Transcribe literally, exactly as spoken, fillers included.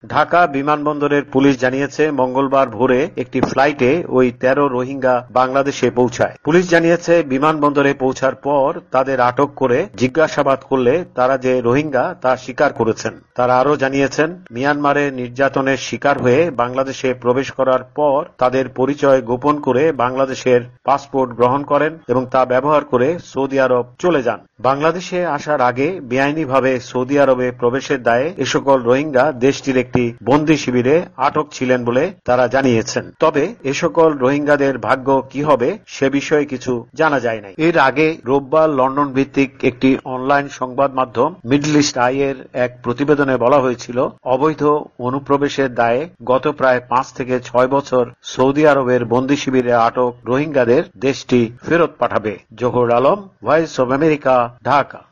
ঢাকা বিমানবন্দরের পুলিশ জানিয়েছে মঙ্গলবার ভোরে একটি ফ্লাইটে ওই তেরো রোহিঙ্গা বাংলাদেশে পৌঁছায়। পুলিশ জানিয়েছে বিমানবন্দরে পৌঁছার পর তাদের আটক করে জিজ্ঞাসাবাদ করলে তারা যে রোহিঙ্গা তা স্বীকার করেছেন। তারা আরও জানিয়েছেন মিয়ানমারে নির্যাতনের শিকার হয়ে বাংলাদেশে প্রবেশ করার পর তাদের পরিচয় গোপন করে বাংলাদেশের পাসপোর্ট গ্রহণ করেন এবং তা ব্যবহার করে সৌদি আরব চলে যান। বাংলাদেশে আসার আগে বেআইনিভাবে সৌদি আরবে প্রবেশের দায়ে এ সকল রোহিঙ্গা দেশটির একটি বন্দী শিবিরে আটক ছিলেন বলে তারা জানিয়েছেন। তবে এ সকল রোহিঙ্গাদের ভাগ্য কি হবে সে বিষয়ে কিছু জানা যায় নাই। এর আগে রোববার লন্ডন ভিত্তিক একটি অনলাইন সংবাদ মাধ্যম মিডল ইস্ট আই এর এক প্রতিবেদনে বলা হয়েছিল অবৈধ অনুপ্রবেশের দায়ে গত প্রায় পাঁচ থেকে ছয় বছর সৌদি আরবের বন্দী শিবিরে আটক রোহিঙ্গাদের দেশটি ফেরত পাঠাবে। Zohar Alam, voice of America, Dhaka.